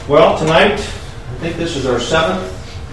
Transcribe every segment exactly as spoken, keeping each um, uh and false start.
Well, tonight, I think this is our seventh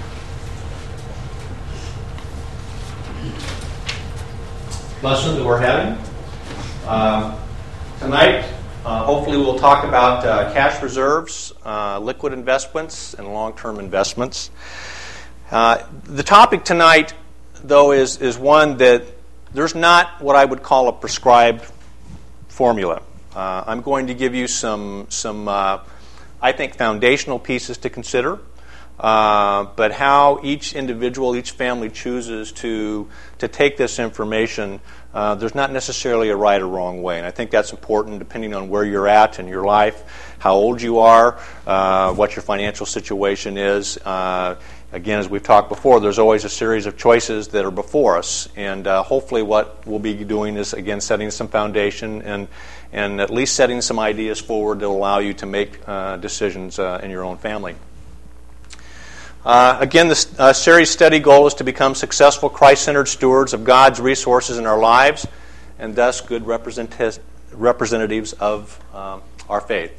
lesson that we're having. Uh, tonight, uh, hopefully we'll talk about uh, cash reserves, uh, liquid investments, and long-term investments. Uh, the topic tonight, though, is, is one that there's not what I would call a prescribed formula. Uh, I'm going to give you some, some uh, I think, foundational pieces to consider, uh, but how each individual, each family chooses to to take this information, uh, there's not necessarily a right or wrong way. And I think that's important depending on where you're at in your life, how old you are, uh, what your financial situation is. Uh, Again, as we've talked before, there's always a series of choices that are before us, and uh, hopefully what we'll be doing is, again, setting some foundation and and at least setting some ideas forward that will allow you to make uh, decisions uh, in your own family. Uh, again, the uh, series study goal is to become successful Christ-centered stewards of God's resources in our lives, and thus good represent- representatives of um, our faith.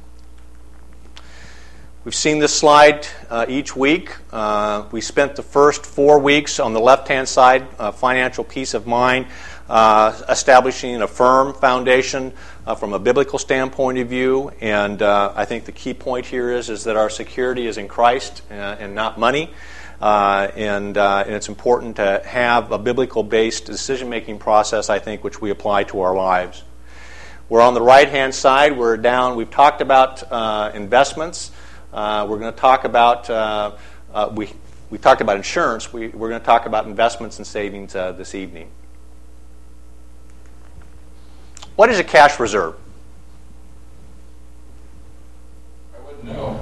We've seen this slide uh, each week. Uh, we spent the first four weeks on the left-hand side, uh, financial peace of mind, uh, establishing a firm foundation uh, from a biblical standpoint of view. And uh, I think the key point here is, is that our security is in Christ uh, and not money. Uh, and, uh, and it's important to have a biblical-based decision-making process, I think, which we apply to our lives. We're on the right-hand side. We're down. We've talked about uh, investments. Uh, we're going to talk about uh, uh, we we talked about insurance. We we're going to talk about investments and savings uh, this evening. What is a cash reserve? I wouldn't know.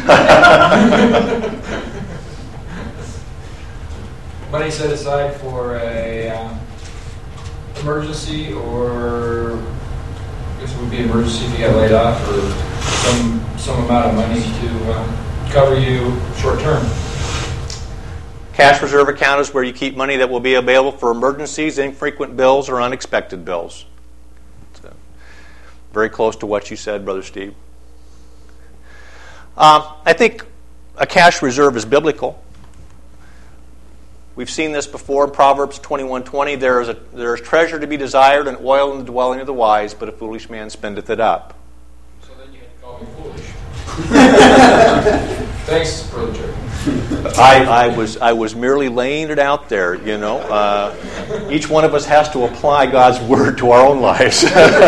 Money set aside for a um, emergency, or I guess it would be emergency if you got laid off, or some. some amount of money to um, cover you short term. Cash reserve account is where you keep money that will be available for emergencies, infrequent bills, or unexpected bills. So, very close to what you said, Brother Steve. Uh, I think a cash reserve is biblical. We've seen this before in Proverbs twenty-one twenty. There is a there is treasure to be desired and oil in the dwelling of the wise, but a foolish man spendeth it up. Foolish. Thanks, Brother Jerry. I, I was I was merely laying it out there, you know. Uh, each one of us has to apply God's word to our own lives.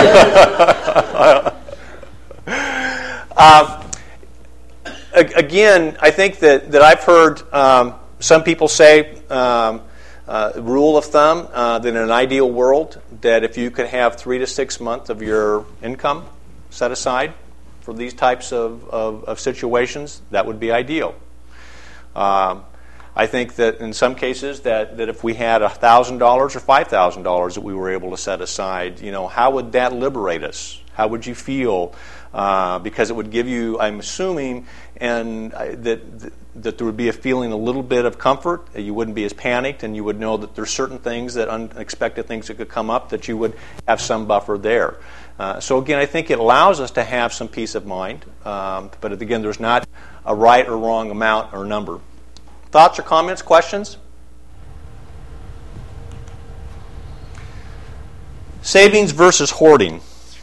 uh, again, I think that, that I've heard um, some people say, um, uh, rule of thumb, uh, that in an ideal world, that if you could have three to six months of your income set aside for these types of, of, of situations, that would be ideal. Um, I think that in some cases that, that if we had one thousand dollars or five thousand dollars that we were able to set aside, you know, how would that liberate us? How would you feel? Uh, because it would give you, I'm assuming, and I, that that there would be a feeling a little bit of comfort. You wouldn't be as panicked, and you would know that there's certain things, that unexpected things that could come up, that you would have some buffer there. Uh, so again, I think it allows us to have some peace of mind. Um, but again, there's not a right or wrong amount or number. Thoughts or comments, questions? Savings versus hoarding.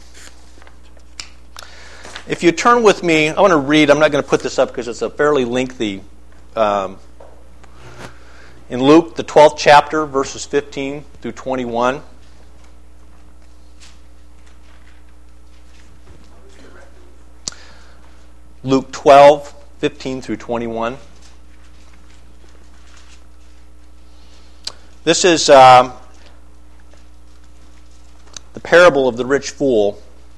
If you turn with me, I want to read, I'm not going to put this up because it's a fairly lengthy, um, in Luke, the twelfth chapter, verses fifteen through twenty-one. Luke twelve, fifteen through twenty-one. This is um, the parable of the rich fool.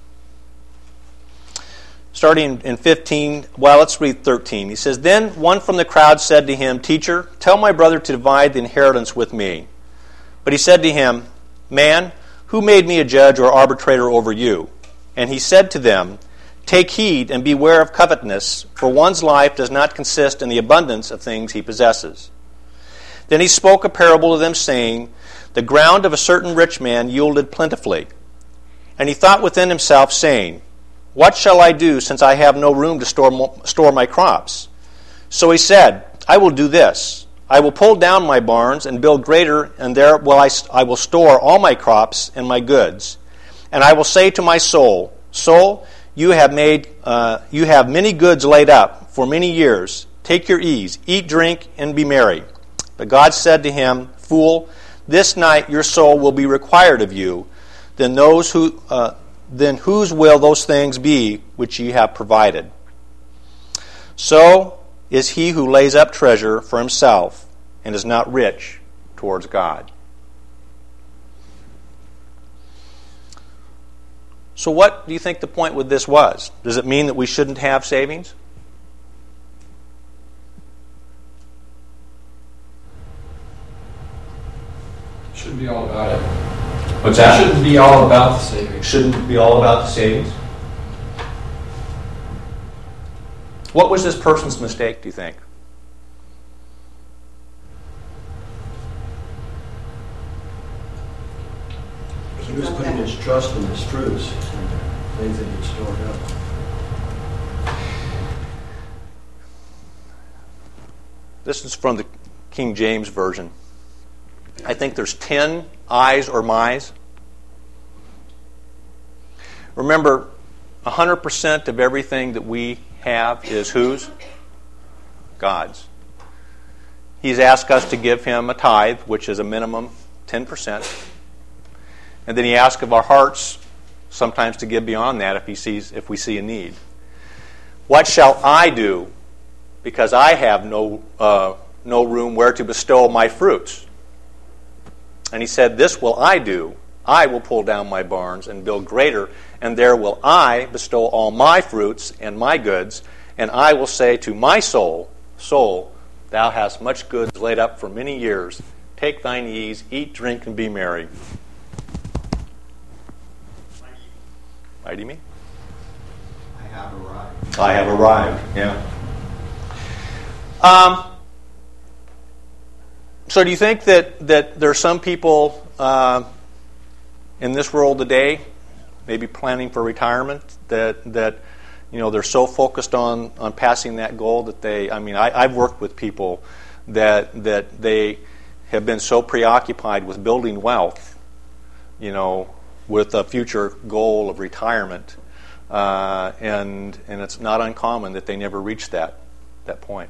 Starting in fifteen, well, let's read thirteen. He says, Then one from the crowd said to him, Teacher, tell my brother to divide the inheritance with me. But he said to him, Man, who made me a judge or arbitrator over you? And he said to them, Take heed and beware of covetousness, for one's life does not consist in the abundance of things he possesses. Then he spoke a parable to them, saying, The ground of a certain rich man yielded plentifully. And he thought within himself, saying, what shall I do, since I have no room to store, store my crops? So he said, I will do this. I will pull down my barns and build greater, and there will I, I will store all my crops and my goods. And I will say to my soul, Soul, you have made uh, you have many goods laid up for many years. Take your ease, eat, drink, and be merry. But God said to him, Fool, this night your soul will be required of you. Then those who uh, then whose will those things be which ye have provided? So is he who lays up treasure for himself and is not rich towards God. So what do you think the point with this was? Does it mean that we shouldn't have savings? Shouldn't be all about it. What's that? Shouldn't be all about the savings. Shouldn't be all about the savings? What was this person's mistake, do you think? He was putting his trust in his fruits, things that he'd stored up. This is from the King James Version. I think there's ten I's or my's. Remember, one hundred percent of everything that we have is whose? God's. He's asked us to give him a tithe, which is a minimum ten percent. And then he asks of our hearts sometimes to give beyond that if he sees if we see a need. What shall I do because I have no uh, no room where to bestow my fruits? And he said, This will I do. I will pull down my barns and build greater, and there will I bestow all my fruits and my goods, and I will say to my soul, Soul, thou hast much goods laid up for many years. Take thine ease, eat, drink, and be merry. Mighty me? I have arrived. I have arrived, yeah. Um, so do you think that, that there are some people uh, in this world today, maybe planning for retirement, that that you know they're so focused on, on passing that goal that they, I mean, I, I've worked with people that that they have been so preoccupied with building wealth, you know, with a future goal of retirement, uh, and and it's not uncommon that they never reach that that point.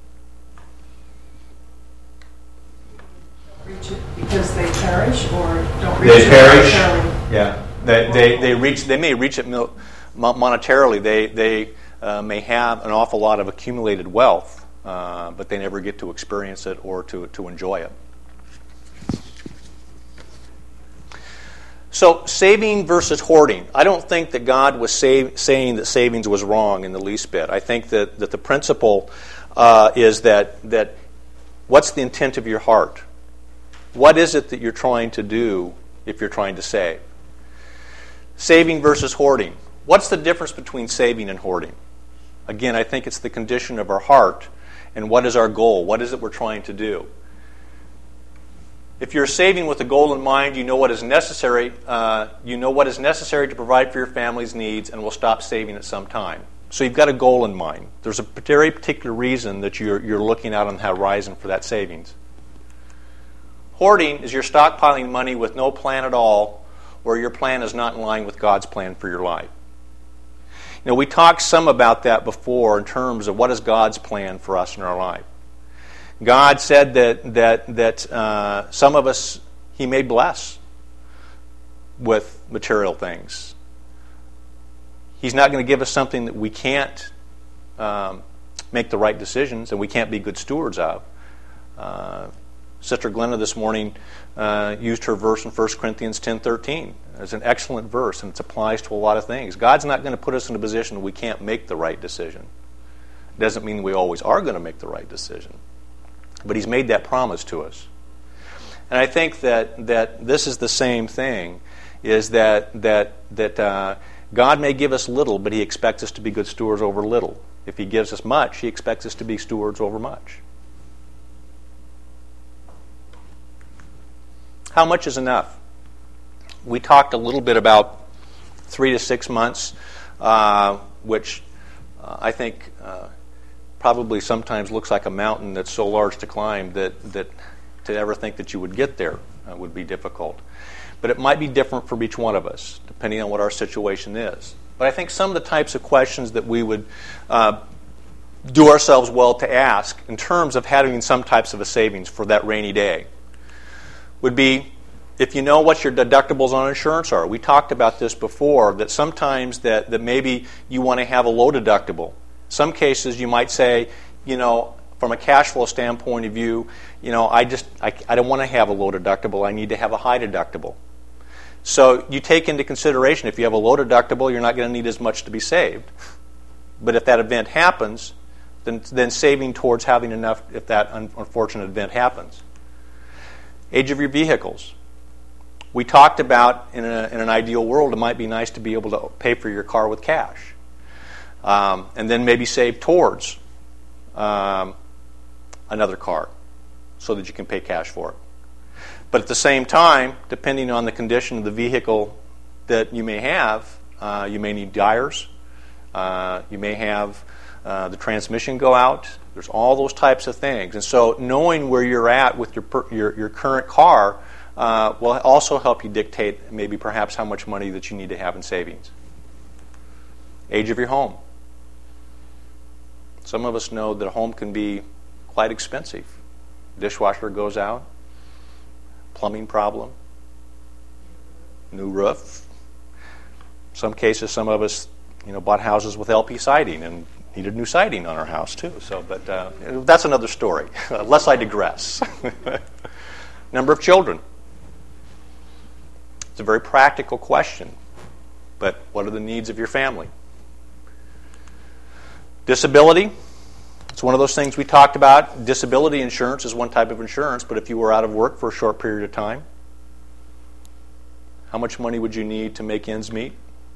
Reach it because they perish, or don't reach They it perish. monetarily? Yeah, they they they reach. They may reach it mil- monetarily. They they uh, may have an awful lot of accumulated wealth, uh, but they never get to experience it or to to enjoy it. So, saving versus hoarding. I don't think that God was save, saying that savings was wrong in the least bit. I think that, that the principle uh, is that that what's the intent of your heart? What is it that you're trying to do if you're trying to save? Saving versus hoarding. What's the difference between saving and hoarding? Again, I think it's the condition of our heart and what is our goal? What is it we're trying to do? If you're saving with a goal in mind, you know what is necessary. Uh, you know what is necessary to provide for your family's needs, and will stop saving at some time. So you've got a goal in mind. There's a very particular reason that you're you're looking out on the horizon for that savings. Hoarding is you're stockpiling money with no plan at all, or your plan is not in line with God's plan for your life. You know, we talked some about that before in terms of what is God's plan for us in our life. God said that that that uh, some of us He may bless with material things. He's not going to give us something that we can't um, make the right decisions and we can't be good stewards of. Uh, Sister Glenna this morning uh, used her verse in First Corinthians ten thirteen. It's an excellent verse, and it applies to a lot of things. God's not going to put us in a position we can't make the right decision. It doesn't mean we always are going to make the right decision. But He's made that promise to us. And I think that, that this is the same thing, is that that that uh, God may give us little, but He expects us to be good stewards over little. If He gives us much, He expects us to be stewards over much. How much is enough? We talked a little bit about three to six months uh, which uh, I think uh, probably sometimes looks like a mountain that's so large to climb that, that to ever think that you would get there uh, would be difficult. But it might be different for each one of us, depending on what our situation is. But I think some of the types of questions that we would uh, do ourselves well to ask in terms of having some types of a savings for that rainy day would be, if you know what your deductibles on insurance are. We talked about this before, that sometimes that, that maybe you want to have a low deductible. Some cases you might say, you know, from a cash flow standpoint of view, you know, I just I, I don't want to have a low deductible. I need to have a high deductible. So you take into consideration, if you have a low deductible, you're not going to need as much to be saved. But if that event happens, then, then saving towards having enough if that un- unfortunate event happens. Age of your vehicles. We talked about in, a, in an ideal world, it might be nice to be able to pay for your car with cash. Um, and then maybe save towards um, another car so that you can pay cash for it. But at the same time, depending on the condition of the vehicle that you may have, uh, you may need tires. Uh, you may have uh, the transmission go out. There's all those types of things. And so knowing where you're at with your per, your, your current car uh, will also help you dictate maybe perhaps how much money that you need to have in savings. Age of your home. Some of us know that a home can be quite expensive. Dishwasher goes out. Plumbing problem, new roof. Some cases, some of us, you know, bought houses with L P siding and needed new siding on our house too. So, but uh, that's another story. Lest I digress. Number of children. It's a very practical question, but what are the needs of your family? Disability. It's one of those things we talked about. Disability insurance is one type of insurance, but if you were out of work for a short period of time, how much money would you need to make ends meet?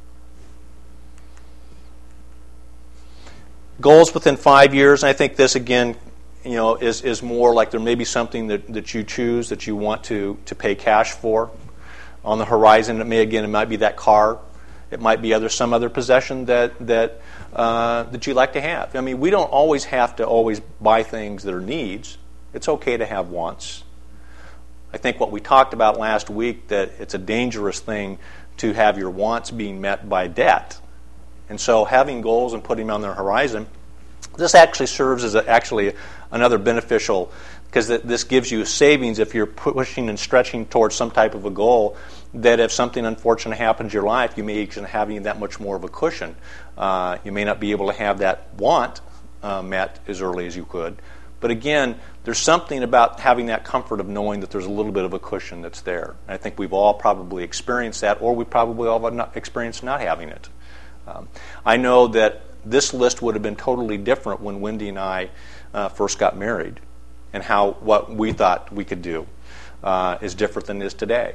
Goals within five years, and I think this again, you know, is, is more like there may be something that, that you choose that you want to, to pay cash for. On the horizon, it may again, it might be that car. It might be other some other possession that that uh, that you like to have. I mean, we don't always have to always buy things that are needs. It's okay to have wants. I think what we talked about last week, that it's a dangerous thing to have your wants being met by debt. And so having goals and putting them on the horizon, this actually serves as a, actually another beneficial, because this gives you savings if you're pushing and stretching towards some type of a goal, that if something unfortunate happens in your life, you may be having that much more of a cushion. Uh, you may not be able to have that want uh, met as early as you could. But again, there's something about having that comfort of knowing that there's a little bit of a cushion that's there. And I think we've all probably experienced that, or we probably all have not experienced not having it. Um, I know that this list would have been totally different when Wendy and I uh, first got married, and how what we thought we could do uh, is different than it is today.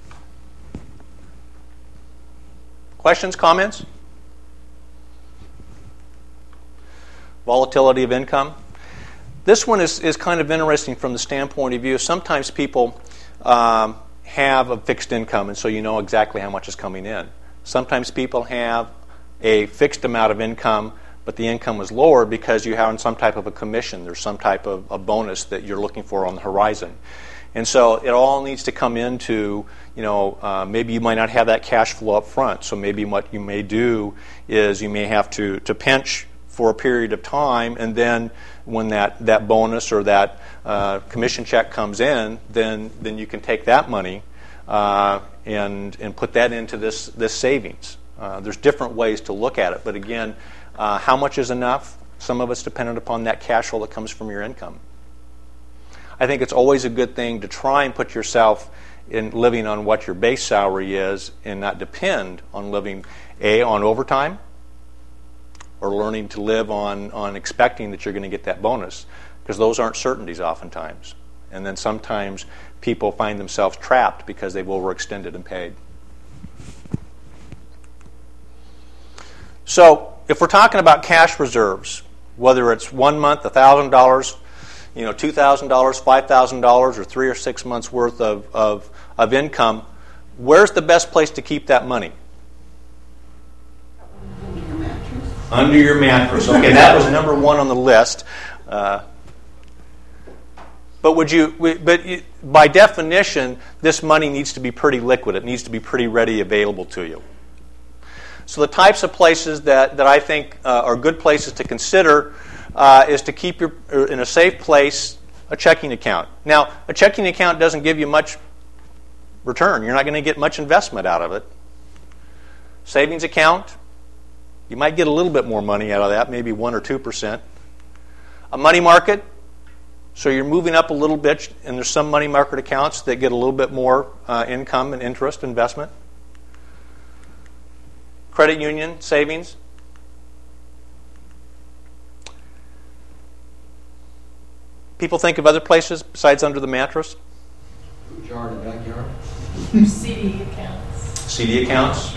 Questions, comments? Volatility of income. This one is, is kind of interesting from the standpoint of view. Sometimes people um, have a fixed income, and so you know exactly how much is coming in. Sometimes people have a fixed amount of income, but the income is lower because you have some type of a commission. There's some type of a bonus that you're looking for on the horizon. And so it all needs to come into, you know, uh, maybe you might not have that cash flow up front. So maybe what you may do is you may have to, to pinch for a period of time, and then when that, that bonus or that uh, commission check comes in, then then you can take that money uh, and and put that into this, this savings. Uh, there's different ways to look at it. But again, uh, how much is enough? Some of it's dependent upon that cash flow that comes from your income. I think it's always a good thing to try and put yourself in living on what your base salary is and not depend on living, A, on overtime, or learning to live on, on expecting that you're going to get that bonus, because those aren't certainties oftentimes. And then sometimes people find themselves trapped because they've overextended and paid. So if we're talking about cash reserves, whether it's one month, one thousand dollars, you know, two thousand dollars, five thousand dollars, or three or six months worth of, of, of income, where's the best place to keep that money? Under your mattress. Okay, that was number one on the list. Uh, but would you? But you, by definition, this money needs to be pretty liquid. It needs to be pretty ready available to you. So the types of places that, that I think uh, are good places to consider uh, is to keep your in a safe place a checking account. Now, a checking account doesn't give you much return. You're not going to get much investment out of it. Savings account, you might get a little bit more money out of that, maybe one or two percent. A money market, so you're moving up a little bit, and there's some money market accounts that get a little bit more uh, income and interest investment. Credit union, savings. People think of other places besides under the mattress. Food jar in the backyard. C D accounts. C D accounts.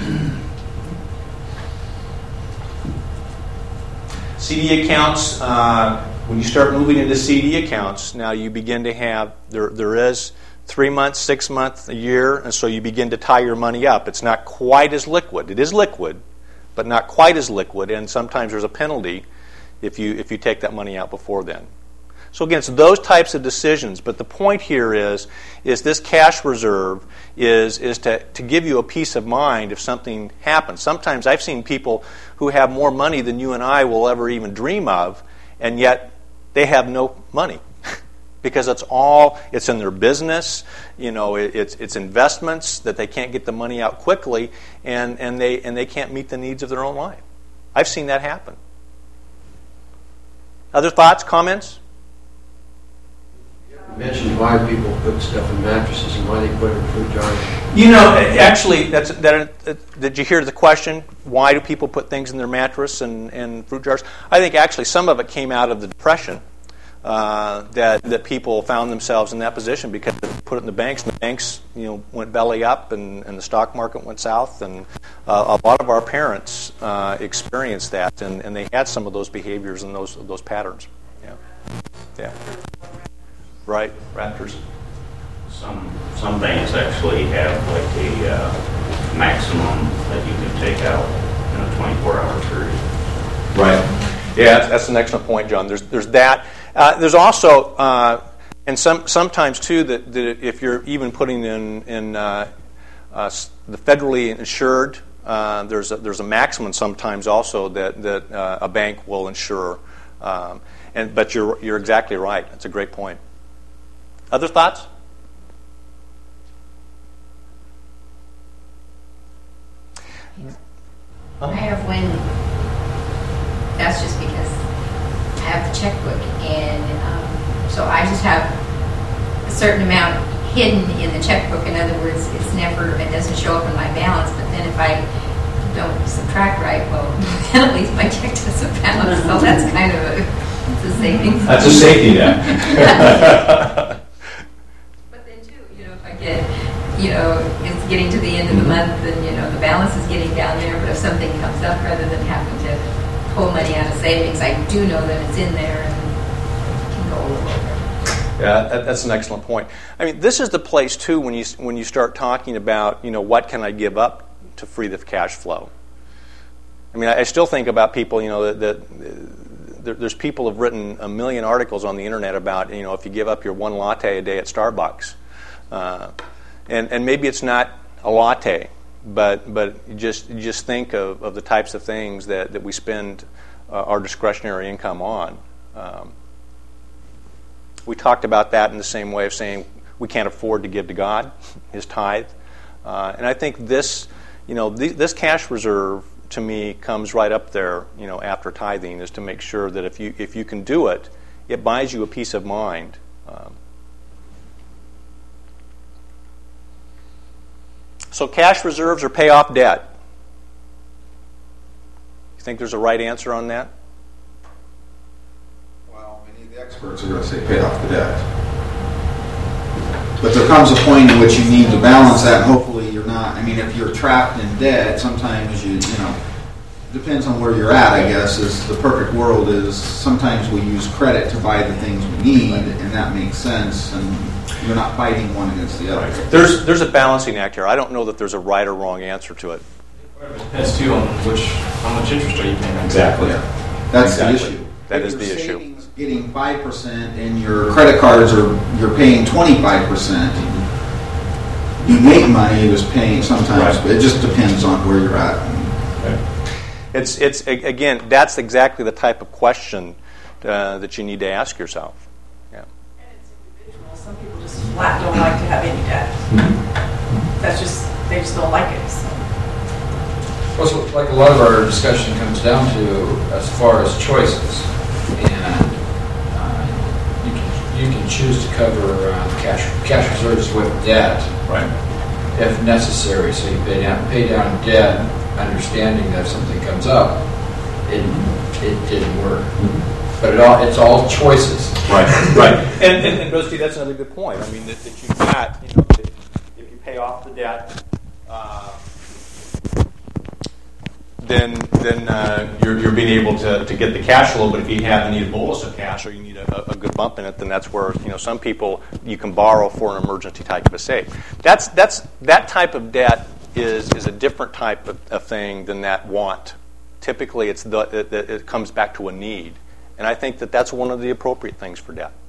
C D accounts, uh, when you start moving into C D accounts, now you begin to have, there there is three months, six months, a year, and so you begin to tie your money up. It's not quite as liquid. It is liquid, but not quite as liquid, and sometimes there's a penalty if you if you take that money out before then. So again, it's those types of decisions, but the point here is is this cash reserve is is to, to give you a peace of mind if something happens. Sometimes I've seen people who have more money than you and I will ever even dream of, and yet they have no money because it's all it's in their business. You know, it, it's it's investments that they can't get the money out quickly, and, and they and they can't meet the needs of their own life. I've seen that happen. Other thoughts, comments? You mentioned why people put stuff in mattresses and why they put it in food jars. You know, actually, that's that. Uh, did you hear the question? Why do people put things in their mattress and, and fruit jars? I think actually some of it came out of the Depression. Uh, that that people found themselves in that position because they put it in the banks, and the banks, you know, went belly up, and, and the stock market went south, and uh, a lot of our parents uh, experienced that, and, and they had some of those behaviors and those those patterns. Yeah, yeah. Right, Raptors. Some some banks actually have like a uh, maximum that you can take out in a twenty-four hour period. Right. Yeah, that's, that's an excellent point, John. There's there's that. Uh, there's also, uh, and some sometimes too, that, that if you're even putting in in uh, uh, the federally insured, uh, there's a, there's a maximum sometimes also that that uh, a bank will insure. Um, and but you're you're exactly right. That's a great point. Other thoughts? I have one. That's just because I have the checkbook, and um, so I just have a certain amount hidden in the checkbook. In other words, it's never, it doesn't show up in my balance. But then if I don't subtract right, well, then at least my check doesn't balance. So that's kind of a, it's a savings. That's a safety net. But then too, you know, if I get, you know, it's getting to the end of the month, and you know the balance is getting down there. But if something comes up, rather than having to pull money out of savings, I do know that it's in there and can go a little over. Yeah, that, that's an excellent point. I mean, this is the place too when you when you start talking about, you know, what can I give up to free the cash flow. I mean, I, I still think about people, you know, that, that uh, there, there's people who have written a million articles on the internet about, you know, if you give up your one latte a day at Starbucks, uh, and and maybe it's not a latte. But but you just you just think of, of the types of things that, that we spend uh, our discretionary income on. Um, we talked about that in the same way of saying we can't afford to give to God His tithe, uh, and I think this you know th- this cash reserve to me comes right up there, you know, after tithing, is to make sure that if you if you can do it, it buys you a peace of mind. Um, So cash reserves or pay off debt? You think there's a right answer on that? Well, many of the experts are going to say pay off the debt. But there comes a point in which you need to balance that, and hopefully you're not. I mean, if you're trapped in debt, sometimes you, you know, depends on where you're at, I guess, is the perfect world is sometimes we use credit to buy the things we need, and that makes sense, and you're not fighting one against the other. There's there's a balancing act here. I don't know that there's a right or wrong answer to it. It depends too on which, how much interest are you paying? Exactly. That's Exactly. the issue. That If is your the issue. savings Getting five percent and your credit cards are, you're paying twenty-five percent. You make money, it was paying sometimes, Right. but it just depends on where you're at. It's, it's a- again, that's exactly the type of question uh, that you need to ask yourself. Yeah. And it's individual. Some people just flat don't like to have any debt. That's just, they just don't like it. So. Well, so like a lot of our discussion comes down to as far as choices, and uh, you can you can choose to cover uh, cash cash reserves with debt, Right. if necessary. So you pay down pay down debt, understanding that if something comes up, it it didn't work. But it all it's all choices. Right, right. And, and, and Brother Steve, that's another good point. I mean, that, that you've got, you know, that if you pay off the debt, uh, then then uh, you're, you're being able to, to get the cash flow. But if you have need a bolus of cash or you need a, a good bump in it, then that's where, you know, some people you can borrow for an emergency type of a save. That's that's that type of debt is is a different type of, of thing than that want. Typically, it's the it, it comes back to a need. And I think that that's one of the appropriate things for debt.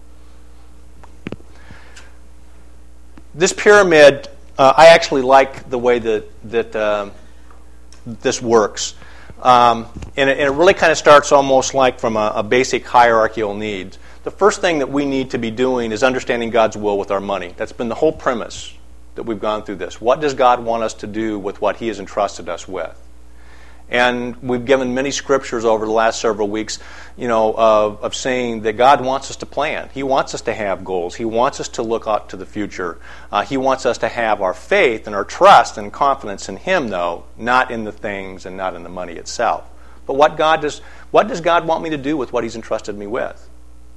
This pyramid, uh, I actually like the way that that um, this works. Um, and, it, and it really kind of starts almost like from a, a basic hierarchical needs. The first thing that we need to be doing is understanding God's will with our money. That's been the whole premise that we've gone through this. What does God want us to do with what He has entrusted us with? And we've given many scriptures over the last several weeks, you know, of, of saying that God wants us to plan. He wants us to have goals. He wants us to look out to the future. Uh, he wants us to have our faith and our trust and confidence in Him, though, not in the things and not in the money itself. But what God does, what does God want me to do with what He's entrusted me with?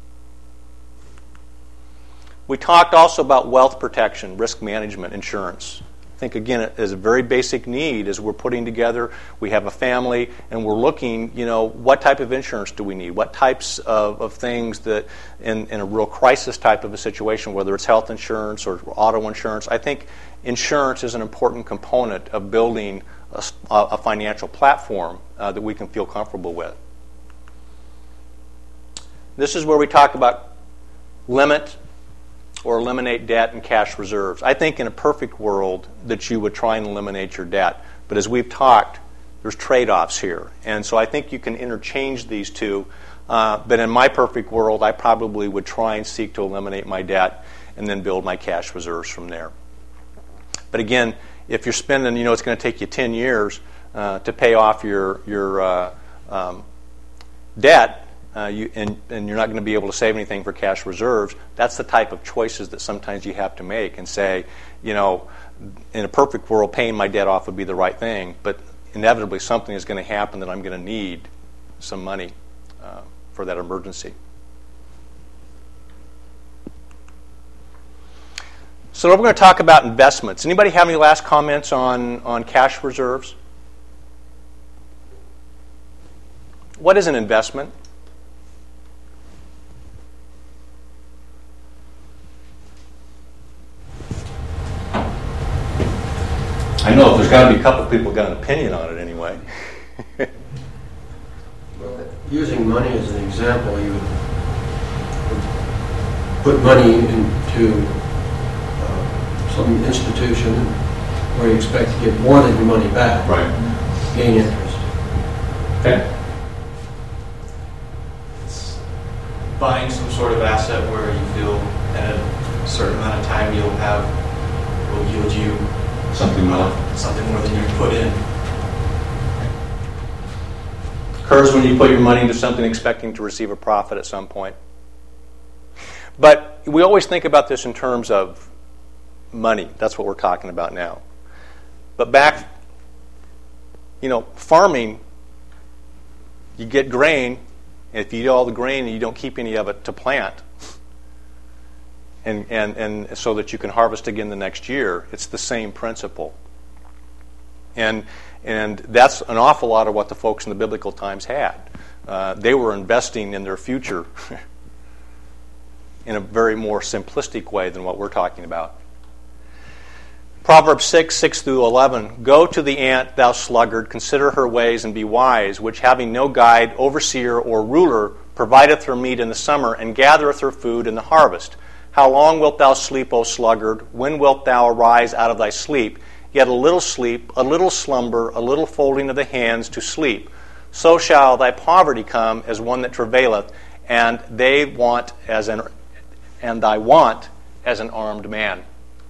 We talked also about wealth protection, risk management, insurance. I think, again, it is a very basic need as we're putting together, we have a family, and we're looking, you know, what type of insurance do we need? What types of, of things that, in, in a real crisis type of a situation, whether it's health insurance or auto insurance, I think insurance is an important component of building a, a financial platform uh, that we can feel comfortable with. This is where we talk about limit or eliminate debt and cash reserves. I think in a perfect world that you would try and eliminate your debt. But as we've talked, there's trade-offs here. And so I think you can interchange these two. Uh, but in my perfect world, I probably would try and seek to eliminate my debt and then build my cash reserves from there. But again, if you're spending, you know, it's going to take you ten years uh, to pay off your, your uh, um, debt, Uh, you, and, and you're not going to be able to save anything for cash reserves, that's the type of choices that sometimes you have to make and say, you know, in a perfect world, paying my debt off would be the right thing, but inevitably something is going to happen that I'm going to need some money uh, for that emergency. So we're going to talk about investments. Anybody have any last comments on, on cash reserves? What is an investment? I know there's got to be a couple people got an opinion on it anyway. Well, using money as an example, you would put money into uh, some institution where you expect to get more than your money back. Right. Gain interest. Okay. It's buying some sort of asset where you feel at a certain amount of time you'll have, will yield you Something more. something more than you put in. Occurs when you put your money into something expecting to receive a profit at some point. But we always think about this in terms of money. That's what we're talking about now. But back, you know, farming, you get grain, and if you eat all the grain and you don't keep any of it to plant, and, and, and so that you can harvest again the next year, it's the same principle. And and that's an awful lot of what the folks in the biblical times had. Uh, they were investing in their future in a very more simplistic way than what we're talking about. Proverbs six, six through eleven. Go to the ant, thou sluggard, consider her ways and be wise, which having no guide, overseer, or ruler, provideth her meat in the summer, and gathereth her food in the harvest. How long wilt thou sleep, O sluggard? When wilt thou arise out of thy sleep? Yet a little sleep, a little slumber, a little folding of the hands to sleep. So shall thy poverty come as one that travaileth, and they want as an and thy want as an armed man.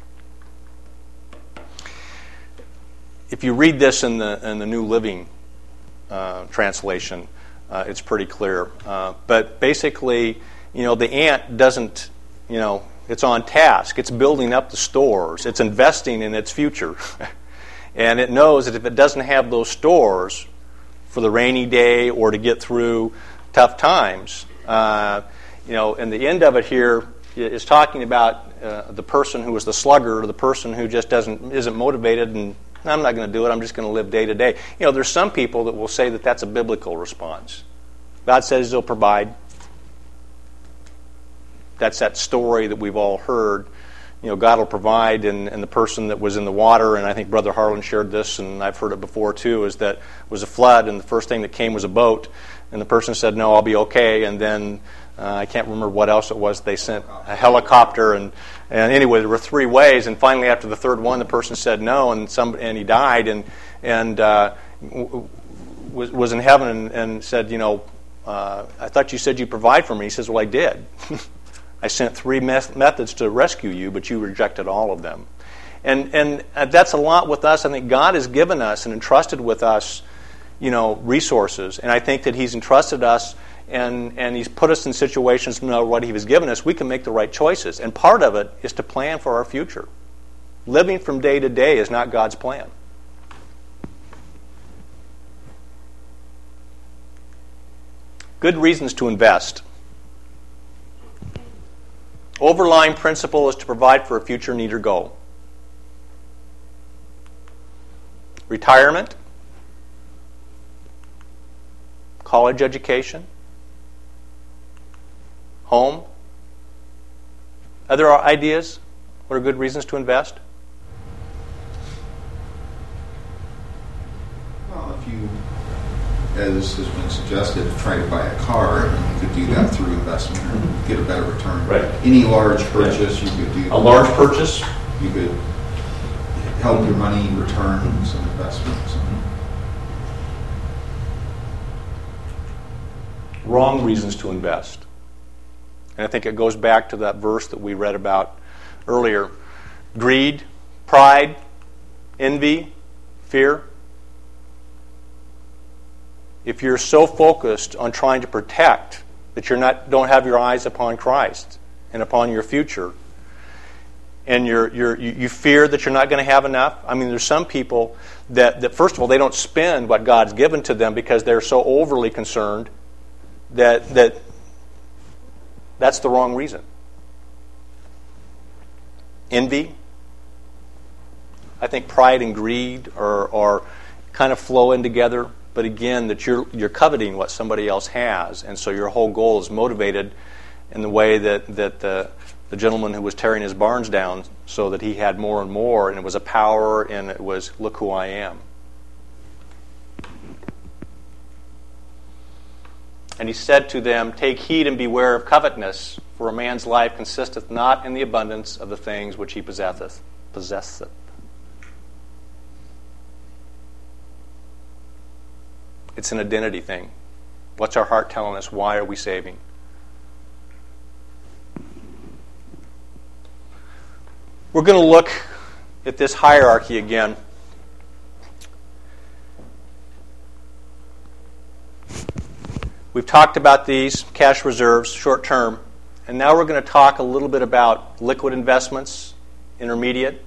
If you read this in the in the New Living uh, Translation, uh, it's pretty clear. Uh, but basically, you know, the ant doesn't, you know, it's on task. It's building up the stores. It's investing in its future. And it knows that if it doesn't have those stores for the rainy day or to get through tough times, uh, you know, and the end of it here is talking about uh, the person who is the sluggard, or the person who just doesn't isn't motivated and I'm not going to do it. I'm just going to live day to day. You know, there's some people that will say that that's a biblical response. God says He'll provide. That's that story that we've all heard. You know, God will provide, and, and the person that was in the water, and I think Brother Harlan shared this, and I've heard it before too, is that it was a flood, and the first thing that came was a boat, and the person said, no, I'll be okay, and then uh, I can't remember what else it was. They sent a helicopter, and And anyway, there were three ways, and finally, after the third one, the person said no, and some, and he died, and and uh, w- was was in heaven, and, and said, you know, uh, I thought you said you'd provide for me. He says, well, I did. I sent three me- methods to rescue you, but you rejected all of them, and and that's a lot with us. I think God has given us and entrusted with us, you know, resources, and I think that He's entrusted us. And, and He's put us in situations to know what He has given us. We can make the right choices. And part of it is to plan for our future. Living from day to day is not God's plan. Good reasons to invest. Overlying principle is to provide for a future need or goal. Retirement. College education. Home. Other ideas? What are good reasons to invest? Well, if you, as has been suggested, try to buy a car, and you could do that through investment and get a better return. Right. Any large purchase, you could do. A large purchase? You could help your money return some investments. Wrong reasons to invest. And I think it goes back to that verse that we read about earlier. Greed, pride, envy, fear. If you're so focused on trying to protect that you're not don't have your eyes upon Christ and upon your future, and you're, you're, you fear that you're not going to have enough. I mean, there's some people that, that, first of all, they don't spend what God's given to them because they're so overly concerned that that that's the wrong reason. Envy. I think pride and greed are, are kind of flow in together, but again, that you're you're coveting what somebody else has, and so your whole goal is motivated in the way that that the the gentleman who was tearing his barns down so that he had more and more, and it was a power, and it was look who I am. And he said to them, take heed and beware of covetousness, for a man's life consisteth not in the abundance of the things which he possesseth. possesseth. It's an identity thing. What's our heart telling us? Why are we saving? We're going to look at this hierarchy again. We've talked about these, cash reserves, short term, and now we're going to talk a little bit about liquid investments, intermediate,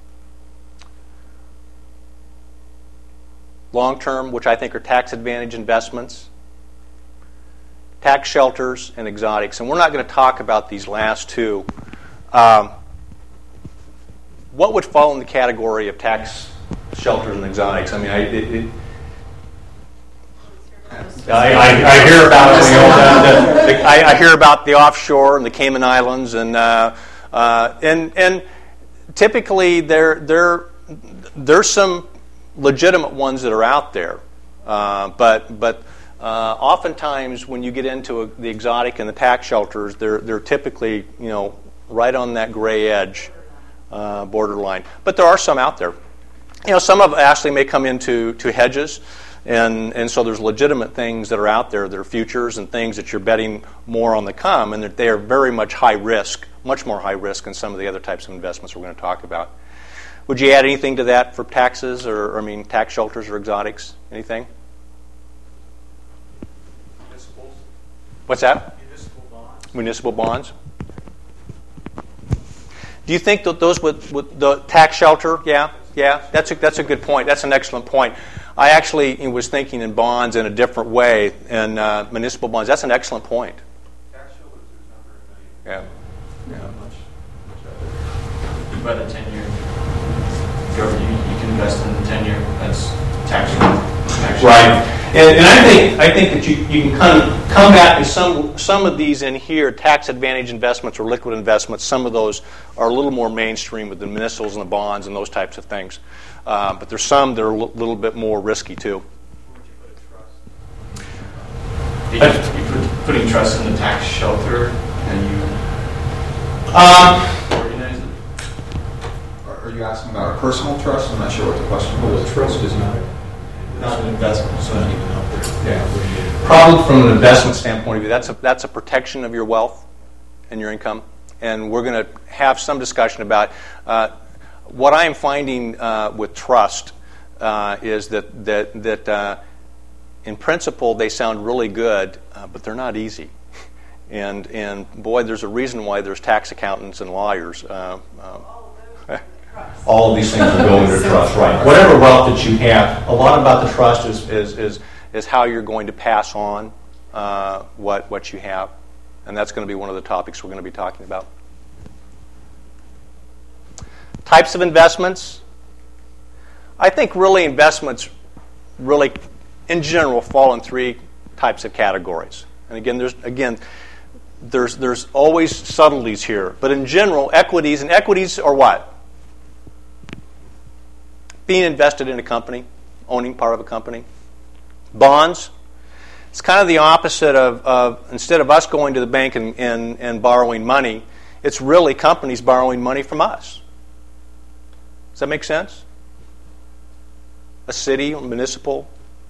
long term, which I think are tax advantage investments, tax shelters, and exotics. And we're not going to talk about these last two. Um, what would fall in the category of tax shelters and exotics? I mean, I, it, it, I, I, I hear about you know, uh, the, the, I, I hear about the offshore and the Cayman Islands, and uh, uh, and and typically, there there there's some legitimate ones that are out there, uh, but but uh, oftentimes when you get into a, the exotic and the tax shelters, they're they're typically, you know, right on that gray edge, uh, borderline. But there are some out there. You know, some of it actually may come into to hedges, and and so there's legitimate things that are out there. There are futures and things that you're betting more on the come, and that they are very much high risk, much more high risk than some of the other types of investments we're going to talk about. Would you add anything to that for taxes, or, or I mean, tax shelters or exotics? Anything? Municipals. What's that? Municipal bonds. Municipal bonds. Do you think that those with, with the tax shelter? Yeah, yeah. That's a, that's a good point. That's an excellent point. I actually was thinking in bonds in a different way, and uh, municipal bonds. That's an excellent point. Tax shelters is number a million. Yeah. Yeah. Much, much better. By the ten-year government, you, you can invest in the ten-year. That's taxable. Right, and, and I think I think that you, you can come come back to some some of these in here, tax advantage investments or liquid investments. Some of those are a little more mainstream with the municipals and the bonds and those types of things. Uh, but there's some that are a l- little bit more risky too. Where would you put a trust? You, you put putting trust in the tax shelter, and you Um, organize it. Are are you asking about a personal trust? I'm not sure what the question Well, was. the trust is not. Not an investment. It's not even out there. Yeah. Probably from an investment standpoint of view, that's a that's a protection of your wealth and your income, and we're going to have some discussion about uh, what I am finding uh, with trust uh, is that that that uh, in principle they sound really good, uh, but they're not easy. And and boy, there's a reason why there's tax accountants and lawyers. Uh, uh, All of these things are going to trust, right? Whatever wealth that you have, a lot about the trust is is is, is how you're going to pass on uh, what what you have, and that's going to be one of the topics we're going to be talking about. Types of investments. I think really investments, really in general, fall in three types of categories. And again, there's again. There's there's always subtleties here, but in general, equities and equities are what? Being invested in a company, owning part of a company. Bonds, it's kind of the opposite of, of instead of us going to the bank and, and, and borrowing money, it's really companies borrowing money from us. Does that make sense? A city, municipal,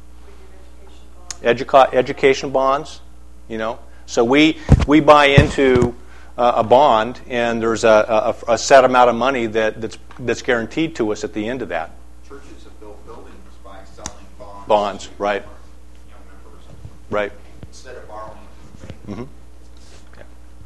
educa- education bonds, you know. So we we buy into uh, a bond, and there's a, a, a set amount of money that, that's that's guaranteed to us at the end of that. Churches have built buildings by selling bonds. Bonds, to right. Young members. Right. Instead of borrowing from the bank. Mm-hmm.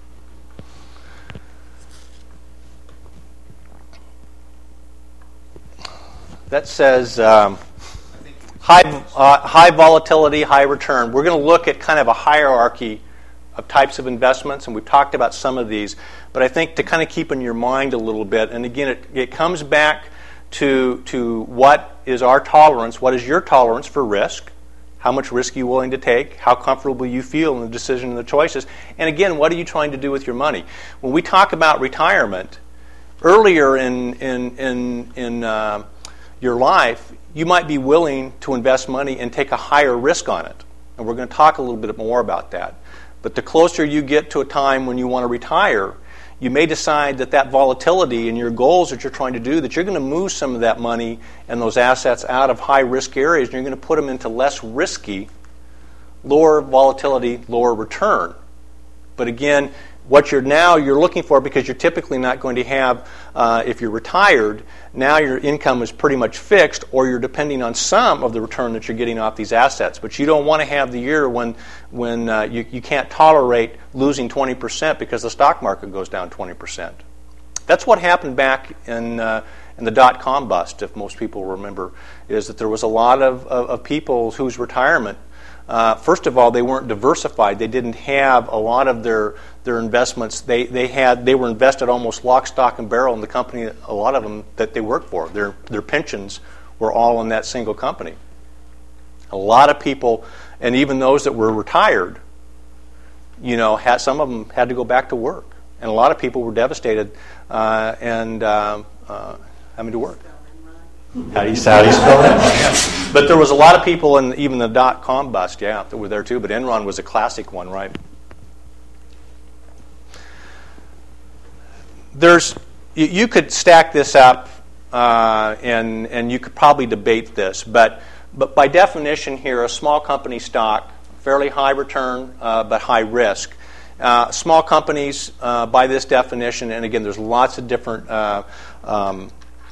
Yeah. That says um, high uh, high volatility, high return. We're going to look at kind of a hierarchy of types of investments, and we've talked about some of these, but I think to kind of keep in your mind a little bit, and again, it, it comes back to to what is our tolerance, what is your tolerance for risk, how much risk are you willing to take, how comfortable you feel in the decision and the choices, and again, what are you trying to do with your money? When we talk about retirement, earlier in in in, in uh, your life, you might be willing to invest money and take a higher risk on it, and we're going to talk a little bit more about that. But the closer you get to a time when you want to retire, you may decide that that volatility and your goals that you're trying to do, that you're going to move some of that money and those assets out of high-risk areas, and you're going to put them into less risky, lower volatility, lower return. But again, what you're now you're looking for, because you're typically not going to have, uh, if you're retired, now your income is pretty much fixed, or you're depending on some of the return that you're getting off these assets. But you don't want to have the year when when uh, you, you can't tolerate losing twenty percent because the stock market goes down twenty percent. That's what happened back in uh, in the dot-com bust, if most people remember, is that there was a lot of, of, of people whose retirement, Uh, first of all, they weren't diversified. They didn't have a lot of their their investments. They they had they were invested almost lock, stock, and barrel in the company. A lot of them that they worked for, their their pensions were all in that single company. A lot of people, and even those that were retired, you know, had, some of them had to go back to work, and a lot of people were devastated. Uh, and uh, uh, having to work. How do you, how do you spell that? Yeah. But there was a lot of people in even the dot-com bust, yeah, that were there too. But Enron was a classic one, right? There's, you, you could stack this up, uh, and and you could probably debate this, but but by definition here, a small company stock, fairly high return, uh, but high risk. Uh, small companies, uh, by this definition, and again, there's lots of different uh, um,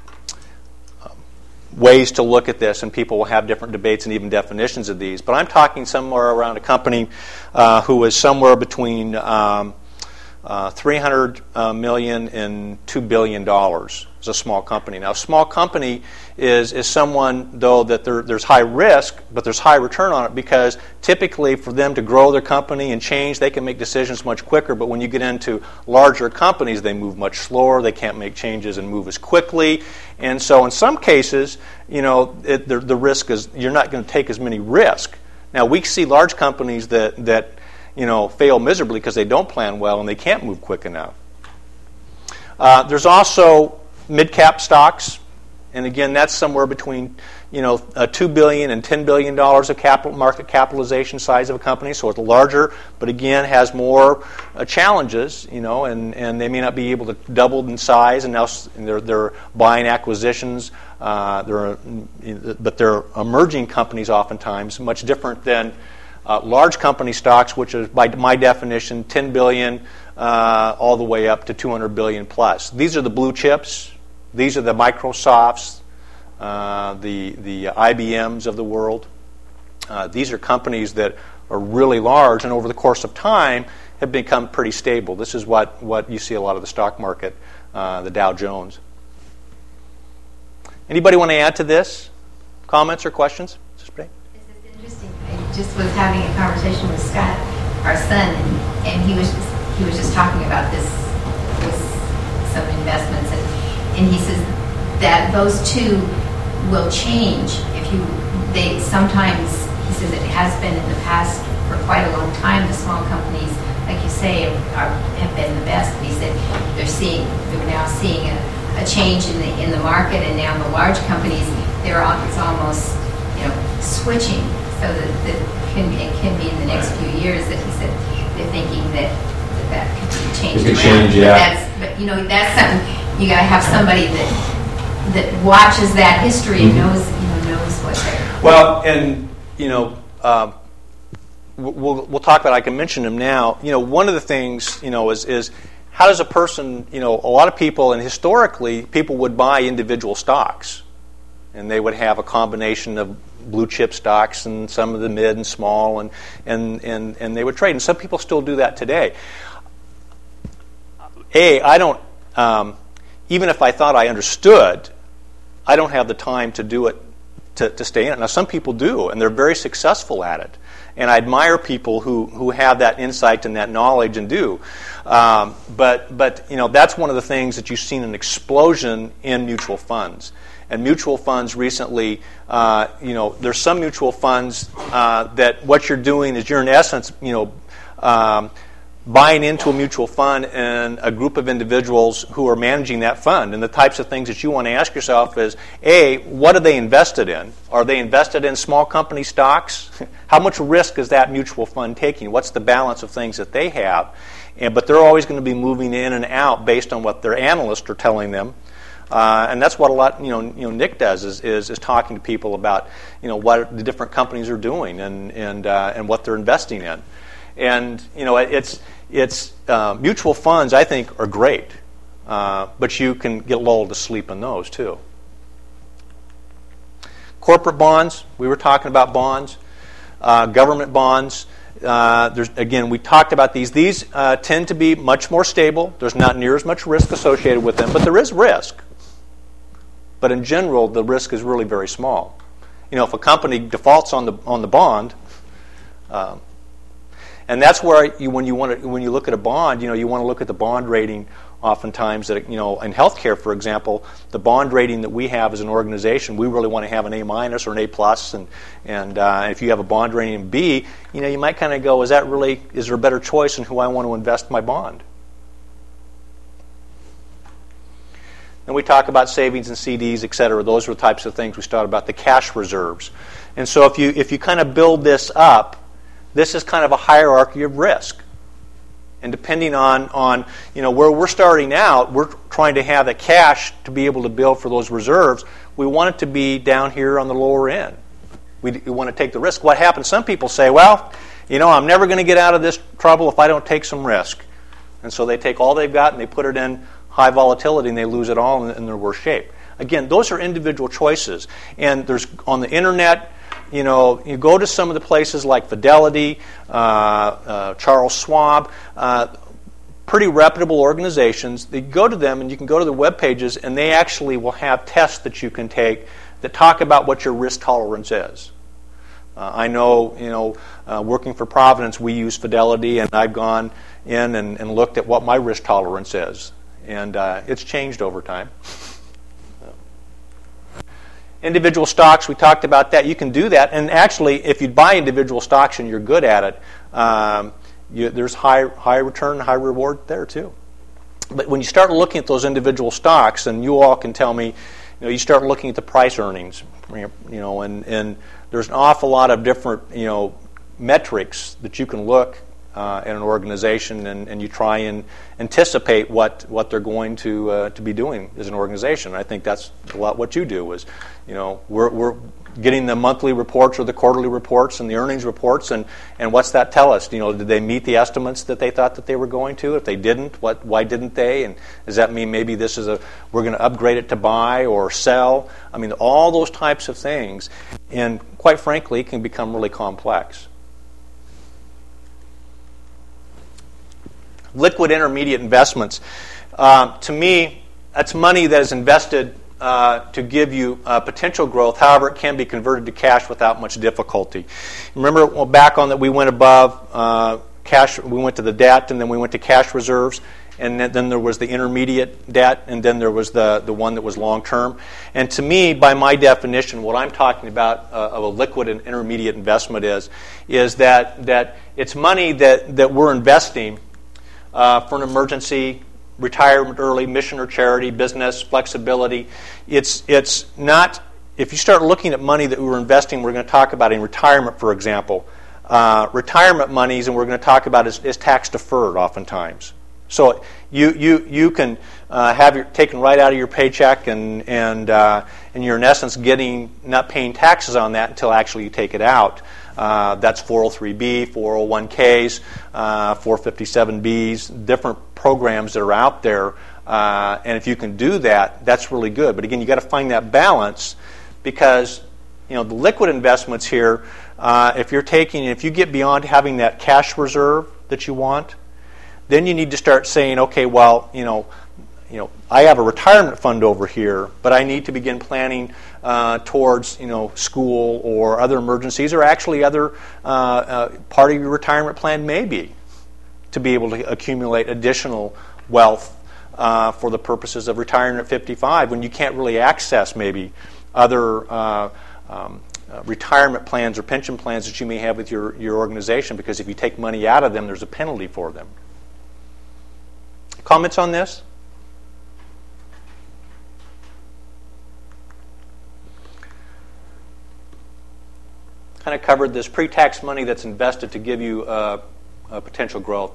ways to look at this, and people will have different debates and even definitions of these. But I'm talking somewhere around a company uh, who is somewhere between um, uh, three hundred million and two billion dollars. It's a small company. Now, a small company is is someone, though, that there, there's high risk, but there's high return on it, because typically for them to grow their company and change, they can make decisions much quicker. But when you get into larger companies, they move much slower. They can't make changes and move as quickly. And so in some cases, you know, it, the, the risk is you're not going to take as many risks. Now, we see large companies that, that you know, fail miserably because they don't plan well and they can't move quick enough. Uh, there's also mid-cap stocks. And again, that's somewhere between, you know, uh, two billion dollars and ten billion dollars of capital market capitalization size of a company. So it's larger, but again has more uh, challenges, you know, and, and they may not be able to double in size. And now they're they're buying acquisitions. Uh, they're but they're emerging companies oftentimes, much different than uh, large company stocks, which is by my definition ten billion dollars uh, all the way up to two hundred billion dollars plus. These are the blue chips. These are the Microsofts, uh, the the I B Ms of the world. Uh, these are companies that are really large, and over the course of time have become pretty stable. This is what, what you see a lot of the stock market, uh, the Dow Jones. Anybody want to add to this? Comments or questions? This is interesting. I just was having a conversation with Scott, our son, and, and he was just, he was just talking about this with some investments. And, And he says that those two will change if you, they sometimes, he says it has been in the past for quite a long time, the small companies, like you say, are, have been the best. But he said they're seeing, they're now seeing a, a change in the in the market, and now the large companies, they're all, it's almost, you know, switching, so that, that can, it can be in the next few years that he said they're thinking that that, that could be changed it could around. change, yeah. But, that's, but you know, that's something. You got to have somebody that that watches that history and knows, you know, knows what they're. Well, and you know, uh, we'll we'll talk about. I can mention them now. You know, one of the things, you know, is is how does a person, you know, a lot of people, and historically, people would buy individual stocks, and they would have a combination of blue chip stocks and some of the mid and small, and and and and they would trade. And some people still do that today. A, I don't. Um, Even if I thought I understood, I don't have the time to do it, to, to stay in it. Now, some people do, and they're very successful at it. And I admire people who, who have that insight and that knowledge and do. Um, but, but, you know, that's one of the things that you've seen an explosion in mutual funds. And mutual funds recently, uh, you know, there's some mutual funds uh, that what you're doing is you're in essence, you know, um, buying into a mutual fund and a group of individuals who are managing that fund. And the types of things that you want to ask yourself is, A, what are they invested in? Are they invested in small company stocks? How much risk is that mutual fund taking? What's the balance of things that they have? And, but they're always going to be moving in and out based on what their analysts are telling them. Uh, and that's what a lot, you know, you know, Nick does is, is is talking to people about, you know, what the different companies are doing and and uh, and what they're investing in. And you know, it's it's uh, mutual funds, I think, are great, uh, but you can get lulled to sleep in those too. Corporate bonds, we were talking about bonds, uh, government bonds. Uh, there's again, we talked about these. These uh, tend to be much more stable. There's not near as much risk associated with them, but there is risk. But in general, the risk is really very small. You know, if a company defaults on the on the bond. Uh, And that's where you, when you want to, when you look at a bond, you know, you want to look at the bond rating. Oftentimes, that you know, in healthcare, for example, the bond rating that we have as an organization, we really want to have an A minus or an A plus, and and uh, if you have a bond rating B, you know, you might kind of go, is that really, is there a better choice in who I want to invest my bond? Then we talk about savings and C Ds, et cetera. Those are the types of things we start about, the cash reserves. And so if you if you kind of build this up, this is kind of a hierarchy of risk. And depending on, on you know where we're starting out, we're trying to have the cash to be able to build for those reserves. We want it to be down here on the lower end. We, we want to take the risk. What happens? Some people say, well, you know, I'm never going to get out of this trouble if I don't take some risk. And so they take all they've got and they put it in high volatility and they lose it all in, in their worst shape. Again, those are individual choices. And there's on the internet, you know, you go to some of the places like Fidelity, uh, uh, Charles Schwab, uh, pretty reputable organizations. You go to them and you can go to the web pages and they actually will have tests that you can take that talk about what your risk tolerance is. Uh, I know, you know, uh, working for Providence, we use Fidelity, and I've gone in and, and looked at what my risk tolerance is, and uh, it's changed over time. Individual stocks, we talked about that. You can do that, and actually, if you buy individual stocks and you're good at it, um, you, there's high high return, high reward there too. But when you start looking at those individual stocks, and you all can tell me, you know, you start looking at the price earnings, you know, and, and there's an awful lot of different, you know, metrics that you can look uh, at an organization, and, and you try and anticipate what, what they're going to uh, to be doing as an organization. I think that's a lot what you do is, you know, we're we're getting the monthly reports or the quarterly reports and the earnings reports, and, and what's that tell us? You know, did they meet the estimates that they thought that they were going to? If they didn't, what why didn't they? And does that mean maybe this is a we're going to upgrade it to buy or sell? I mean, all those types of things, and quite frankly, can become really complex. Liquid intermediate investments. Uh, to me, that's money that is invested Uh, to give you uh, potential growth. However, it can be converted to cash without much difficulty. Remember, well, back on that, we went above uh, cash. We went to the debt, and then we went to cash reserves, and then, then there was the intermediate debt, and then there was the the one that was long term. And to me, by my definition, what I'm talking about uh, of a liquid and intermediate investment is is that that it's money that that we're investing uh, for an emergency, retirement early, mission or charity, business, flexibility. It's it's not, if you start looking at money that we're investing, we're going to talk about in retirement, for example. Uh, retirement monies, and we're going to talk about is, is tax deferred oftentimes. So you you you can uh, have your taken right out of your paycheck, and and uh, and you're in essence getting not paying taxes on that until actually you take it out. Uh, that's four oh three B, four oh one Ks, uh, four fifty-seven Bs, different programs that are out there. Uh, and if you can do that, that's really good. But again, you got to find that balance, because you know the liquid investments here. Uh, if you're taking, if you get beyond having that cash reserve that you want, then you need to start saying, okay, well, you know, you know, I have a retirement fund over here, but I need to begin planning uh, towards, you know, school or other emergencies, or actually other uh, uh, part of your retirement plan may be to be able to accumulate additional wealth uh, for the purposes of retiring at fifty-five, when you can't really access maybe other uh, um, uh, retirement plans or pension plans that you may have with your, your organization, because if you take money out of them, there's a penalty for them. Comments on this? Kind of covered this pre-tax money that's invested to give you uh, uh, potential growth.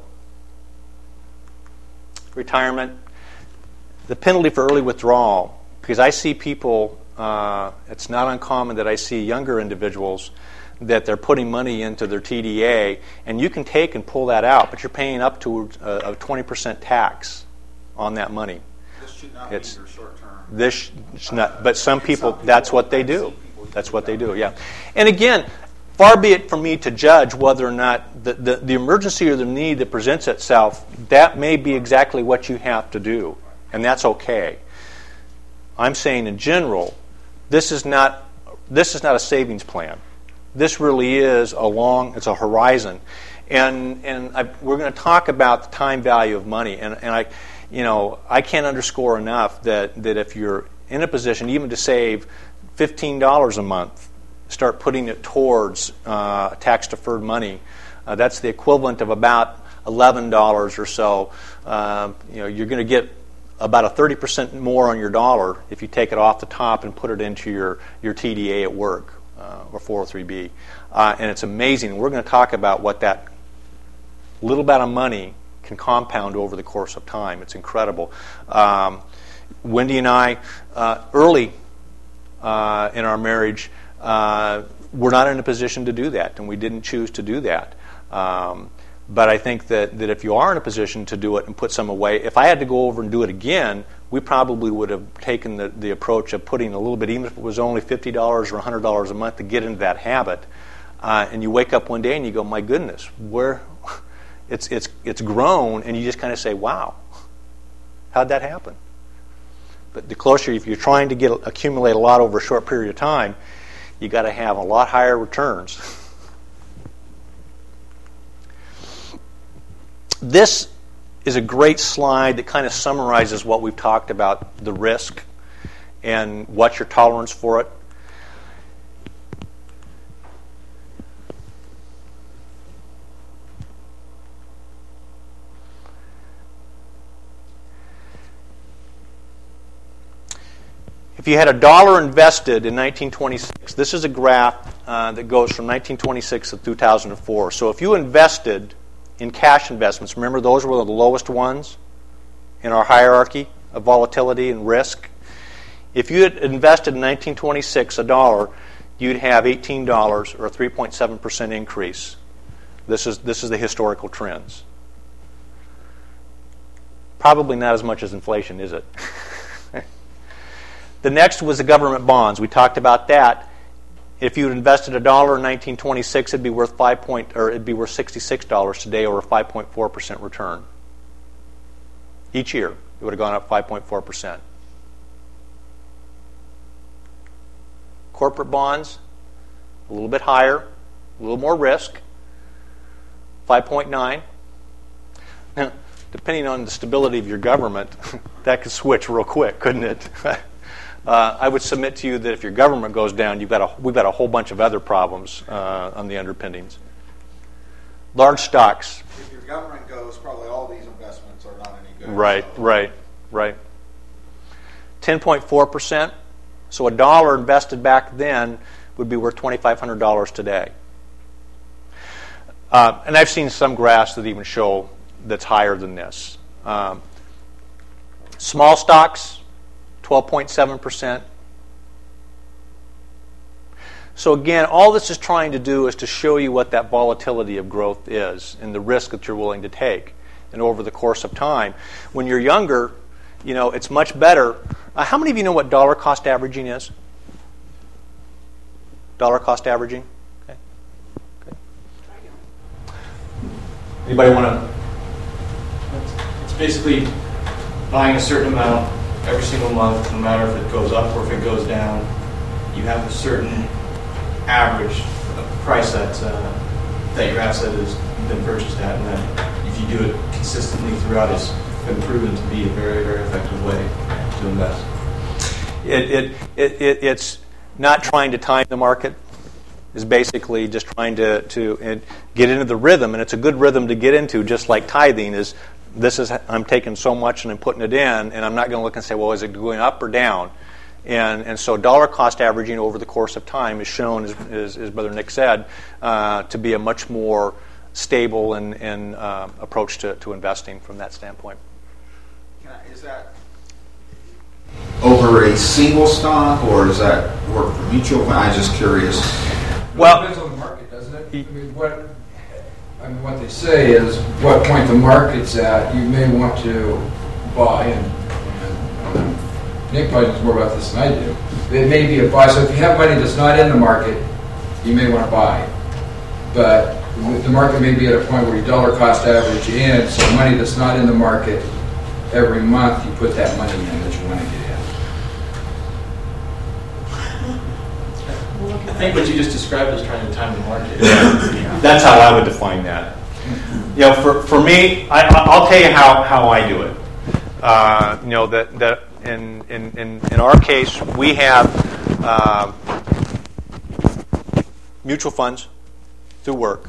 Retirement. The penalty for early withdrawal, because I see people, uh, it's not uncommon that I see younger individuals that they're putting money into their T D A, and you can take and pull that out, but you're paying up to a, a twenty percent tax on that money. This should not It's, be your short term. this it's not, but some people, that's what they do. That's what they do, yeah. And again, far be it from me to judge whether or not the, the, the emergency or the need that presents itself, that may be exactly what you have to do, and that's okay. I'm saying in general, this is not this is not a savings plan. This really is a long, it's a horizon. And and I, we're going to talk about the time value of money, and, and I you know, I can't underscore enough that, that if you're in a position even to save fifteen dollars a month, start putting it towards uh, tax-deferred money, uh, that's the equivalent of about eleven dollars or so. Uh, you know, you're going to get about a thirty percent more on your dollar if you take it off the top and put it into your, your T D A at work uh, or four oh three B. Uh, and it's amazing. We're going to talk about what that little bit of money can compound over the course of time. It's incredible. Um, Wendy and I, uh, early uh, in our marriage, uh, were not in a position to do that, and we didn't choose to do that. Um, but I think that, that if you are in a position to do it and put some away, if I had to go over and do it again, we probably would have taken the, the approach of putting a little bit, even if it was only fifty dollars or one hundred dollars a month, to get into that habit. Uh, and you wake up one day and you go, my goodness, where it's it's it's grown, and you just kind of say, wow, how'd that happen? But the closer, if you're trying to get accumulate a lot over a short period of time, you got to have a lot higher returns. This is a great slide that kind of summarizes what we've talked about, the risk and what's your tolerance for it. If you had a dollar invested in nineteen twenty-six, this is a graph uh, that goes from nineteen twenty-six to two thousand four. So if you invested in cash investments, remember those were the lowest ones in our hierarchy of volatility and risk. If you had invested in nineteen twenty-six a dollar, you'd have eighteen dollars or a three point seven percent increase. This is, this is the historical trends. Probably not as much as inflation, is it? The next was the government bonds. We talked about that. If you had invested a dollar in nineteen twenty-six, it'd be worth five point, or it'd be worth sixty-six dollars today, or a five point four percent return. Each year, it would have gone up five point four percent. Corporate bonds, a little bit higher, a little more risk, five point nine. Now, depending on the stability of your government, that could switch real quick, couldn't it? Uh, I would submit to you that if your government goes down, you've got a, we've got a whole bunch of other problems uh, on the underpinnings. Large stocks. If your government goes, probably all these investments are not any good. Right, so. right, right. ten point four percent. So a dollar invested back then would be worth twenty-five hundred dollars today. Uh, and I've seen some graphs that even show that's higher than this. Um, small stocks, twelve point seven percent. So again, all this is trying to do is to show you what that volatility of growth is and the risk that you're willing to take. And over the course of time, when you're younger, you know, it's much better. Uh, how many of you know what dollar cost averaging is? Dollar cost averaging? Okay. Okay. Anybody want to? It's basically buying a certain amount every single month, no matter if it goes up or if it goes down. You have a certain average price that uh, that your asset has been purchased at, and that if you do it consistently throughout, it's been proven to be a very, very effective way to invest. It, it, it, it, it's not trying to time the market. It's basically just trying to, to get into the rhythm, and it's a good rhythm to get into, just like tithing is. This is, I'm taking so much and I'm putting it in, and I'm not going to look and say, well, is it going up or down? And and so dollar cost averaging over the course of time is shown, as, as, as Brother Nick said, uh, to be a much more stable and, and uh, approach to, to investing from that standpoint. Can I, is that over a single stock, or does that work for mutual fund? I'm just curious. Well, it depends on the market, doesn't it? I mean, what I mean, what they say is, what point the market's at, you may want to buy, and, and, and Nick probably knows more about this than I do. It may be a buy. So if you have money that's not in the market, you may want to buy. But the market may be at a point where you dollar cost average in, so money that's not in the market, every month you put that money in that you want to get in. I think what you just described is trying to time the market. Yeah. That's how I would define that. You know, for, for me, I, I'll tell you how, how I do it. Uh, you know, that, that in, in, in, in our case, we have uh, mutual funds through work.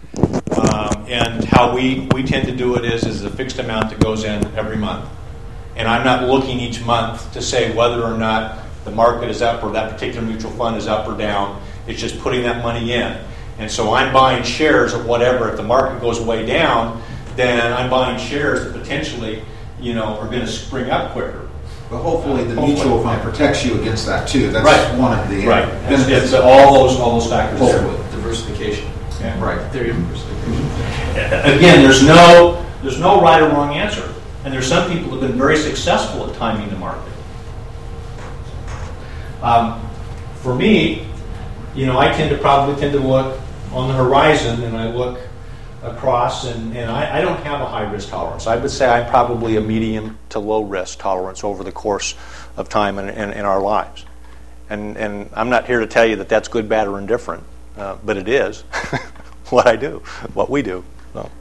Um, and how we, we tend to do it is, is a fixed amount that goes in every month. and I'm not looking each month to say whether or not the market is up or that particular mutual fund is up or down. It's just putting that money in. And so I'm buying shares of whatever. If the market goes way down, then I'm buying shares that potentially, you know, are going to spring up quicker. But hopefully the Hopefully. mutual fund protects you against that too. That's Right. one of the Right. It's, benefits. it's all those all those factors there. Hopefully. Diversification. Yeah. Right. Theory of diversification. Again, there's no there's no right or wrong answer, and there's some people who've been very successful at timing the market. Um, for me, you know, I tend to probably tend to look on the horizon, and I look across, and, and I, I don't have a high risk tolerance. I would say I'm probably a medium to low risk tolerance over the course of time in, in, in our lives. And and I'm not here to tell you that that's good, bad, or indifferent, uh, but it is what I do, what we do. So.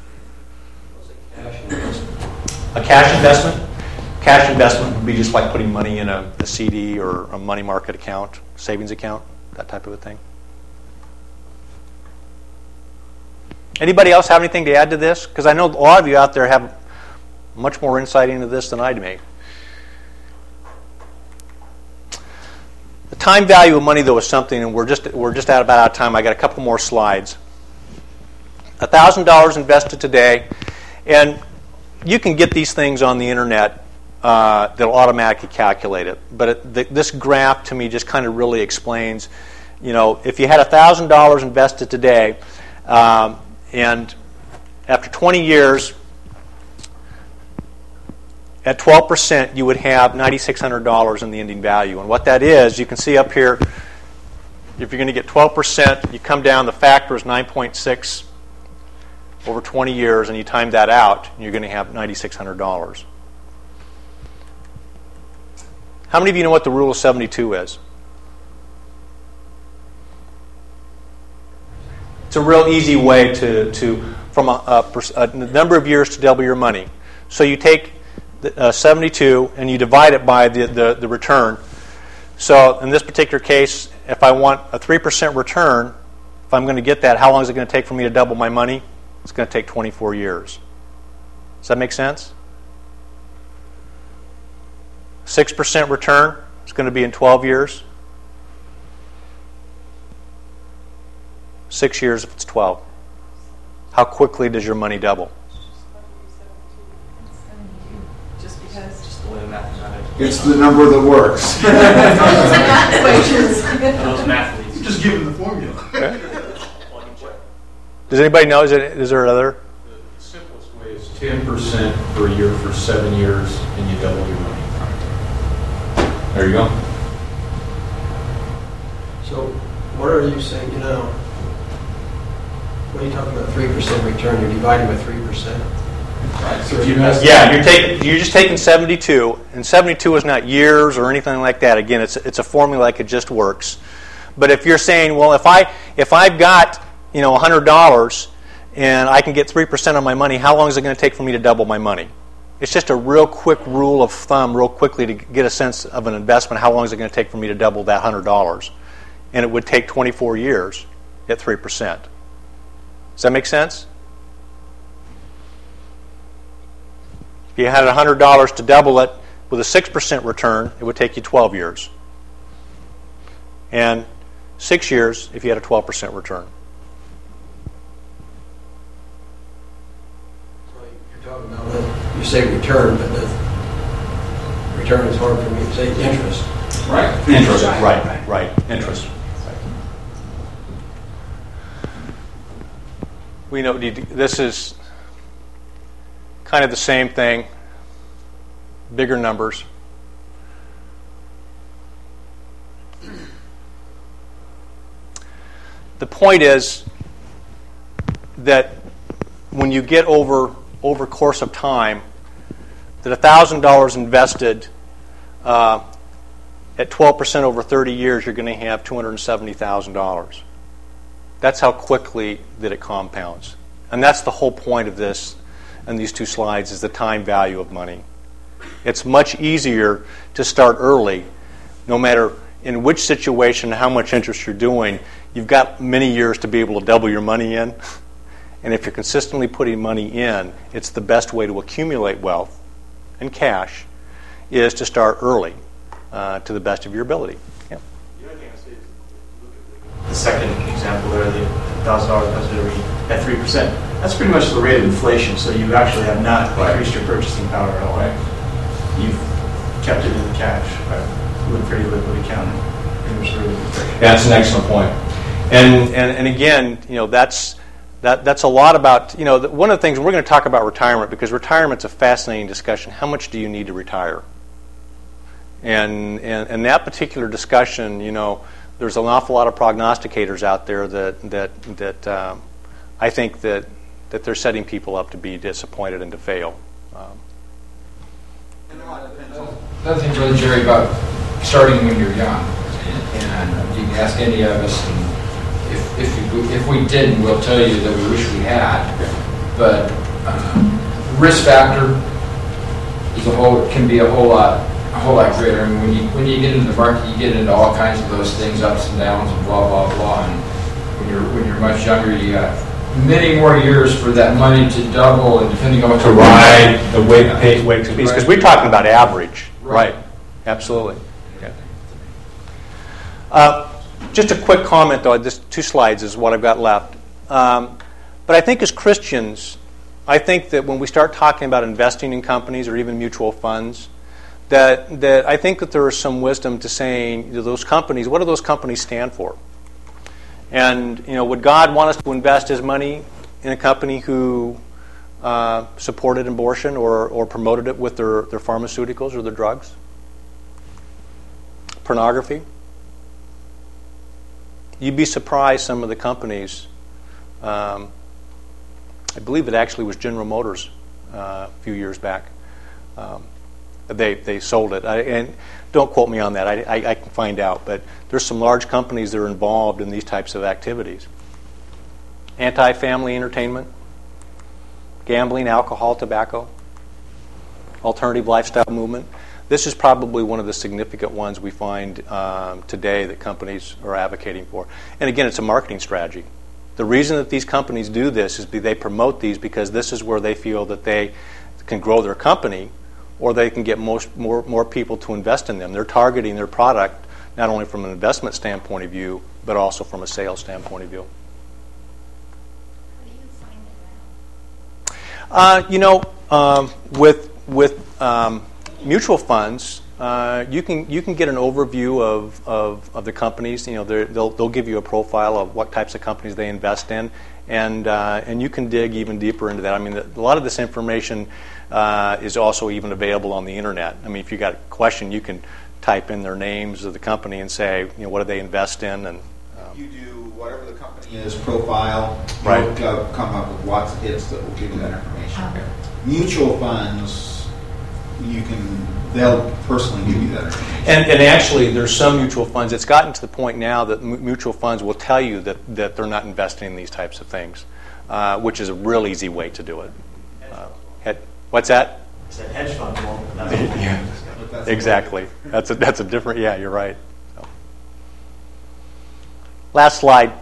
A cash investment? Cash investment would be just like putting money in a, a C D or a money market account, savings account, that type of a thing. Anybody else have anything to add to this? Because I know a lot of you out there have much more insight into this than I do. The time value of money, though, is something, and we're just we're just out about out of time. I got a couple more slides. A thousand dollars invested today, and you can get these things on the internet uh, that'll automatically calculate it. But it, the, this graph to me just kind of really explains, you know, if you had a thousand dollars invested today, um, and after twenty years, at twelve percent, you would have nine thousand six hundred dollars in the ending value. And what that is, you can see up here, if you're going to get twelve percent, you come down, the factor is nine point six over twenty years, and you time that out, and you're going to have nine thousand six hundred dollars. How many of you know what the rule of seventy-two is? It's a real easy way to, to from a, a, a number of years to double your money. So you take uh, seventy-two and you divide it by the, the, the return. So in this particular case, if I want a three percent return, if I'm going to get that, how long is it going to take for me to double my money? It's going to take twenty-four years. Does that make sense? six percent return is going to be in twelve years. Six years if it's twelve. How quickly does your money double? Just because. Just the way the mathematics. It's the number that works. Equations. Those mathletes. Just give him the formula. Does anybody know? Is, it, is there another? The simplest way is ten percent per year for seven years, and you double your money. There you go. So what are you saying, you know, when you talk about three percent return, you're dividing by three percent? Right. So if you invest, Yeah, you're taking you're just taking seventy-two, and seventy-two is not years or anything like that. Again, it's it's a formula like it just works. But if you're saying, well, if I if I've got, you know, one hundred dollars and I can get three percent on my money, how long is it going to take for me to double my money? It's just a real quick rule of thumb, real quickly to get a sense of an investment. How long is it going to take for me to double that one hundred dollars? And it would take twenty-four years at three percent. Does that make sense? If you had one hundred dollars to double it with a six percent return, it would take you twelve years. And six years if you had a twelve percent return. So you're talking about, the, you say return, but the return is hard for me to say interest. right. Interest, right, right, right. Interest. We know this is kind of the same thing, bigger numbers. The point is that when you get over over course of time, that one thousand dollars invested uh, at twelve percent over thirty years, you're going to have two hundred seventy thousand dollars. That's how quickly that it compounds. And that's the whole point of this and these two slides is the time value of money. It's much easier to start early, no matter in which situation, how much interest you're doing. You've got many years to be able to double your money in. And if you're consistently putting money in, it's the best way to accumulate wealth and cash is to start early uh, to the best of your ability. Yeah. The other thing I say is, look at the second example there, the thousand dollars invested every at three percent. That's pretty much the rate of inflation. So you actually have not Right. increased your purchasing power at all. Right. You've kept it in the cash. Right? With pretty liquid accounting. Pretty much really good. That's an excellent point. And, and and again, you know, that's that that's a lot about, you know, the, one of the things we're going to talk about retirement, because retirement's a fascinating discussion. How much do you need to retire? And and, and that particular discussion, you know, there's an awful lot of prognosticators out there that that that um, I think that that they're setting people up to be disappointed and to fail. Um, Another thing, Brother Jerry, about starting when you're young, and you can ask any of us, and if if, you, if we didn't, we'll tell you that we wish we had. But um, risk factor is a whole can be a whole lot a whole lot greater. I mean, when you when you get into the market, you get into all kinds of those things, ups and downs, and blah blah blah. And when you're when you're much younger, you got many more years for that money to double, and depending on what to ride the wave pay wave speeds, because we're talking about average, Right. right? Absolutely. Yeah. Uh, just a quick comment, though. Just two slides is what I've got left. Um, but I think as Christians, I think that when we start talking about investing in companies or even mutual funds, that that I think that there is some wisdom to saying, you know, those companies, what do those companies stand for? And, you know, would God want us to invest His money in a company who uh, supported abortion or, or promoted it with their, their pharmaceuticals or their drugs? Pornography? You'd be surprised some of the companies. Um, I believe it actually was General Motors uh, a few years back. Um, they they sold it. I, and don't quote me on that. I, I, I can find out. But there's some large companies that are involved in these types of activities. Anti-family entertainment, gambling, alcohol, tobacco, alternative lifestyle movement. This is probably one of the significant ones we find um, today that companies are advocating for. And again, it's a marketing strategy. The reason that these companies do this is they promote these because this is where they feel that they can grow their company, or they can get most, more, more people to invest in them. They're targeting their product not only from an investment standpoint of view, but also from a sales standpoint of view. How do you find it out? Uh, you know, um, with with um, mutual funds, uh, you can you can get an overview of, of, of the companies. You know, they'll they'll give you a profile of what types of companies they invest in, and uh, and you can dig even deeper into that. I mean, the, a lot of this information uh, is also even available on the internet. I mean, if you got a question, you can type in their names of the company and say, you know, what do they invest in, and um, You do whatever the company is, profile, Right. you'll go- come up with lots of hits that will give you that information. Okay. Mutual funds, you can, they'll personally give you that information. And, and actually, there's some mutual funds. It's gotten to the point now that mu- mutual funds will tell you that, that they're not investing in these types of things, uh, which is a real easy way to do it. Uh, head, what's that? It's a hedge fund. Well, that's Yeah. But that's- Exactly. That's a that's a different. Yeah, you're right. So. Last slide.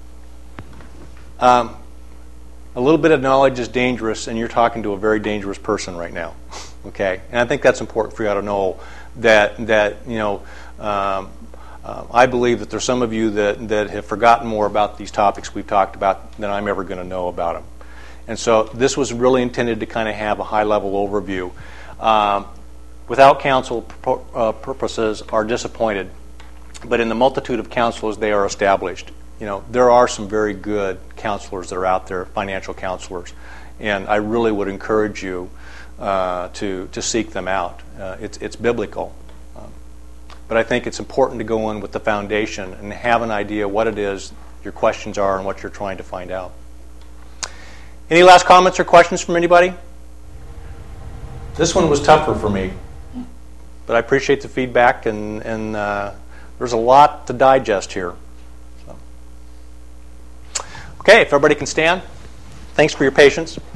Um, a little bit of knowledge is dangerous, and you're talking to a very dangerous person right now. Okay, and I think that's important for you to know that that you know. Um, uh, I believe that there's some of you that that have forgotten more about these topics we've talked about than I'm ever going to know about them. And so this was really intended to kind of have a high-level overview. Um, without counsel, pur- uh, purposes are disappointed, but in the multitude of counselors, they are established. You know, there are some very good counselors that are out there, financial counselors, and I really would encourage you uh, to to seek them out. Uh, it's it's biblical, um, but I think it's important to go in with the foundation and have an idea what it is your questions are and what you're trying to find out. Any last comments or questions from anybody? This one was tougher for me, but I appreciate the feedback, and, and uh, there's a lot to digest here. So. Okay, if everybody can stand. Thanks for your patience.